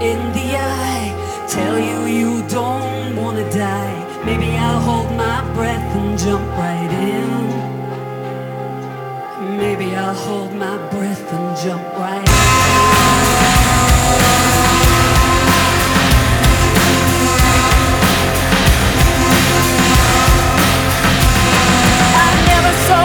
in the eye, tell you you don't wanna die. Maybe I'll hold my breath and jump right in. Maybe I'll hold my breath and jump right in.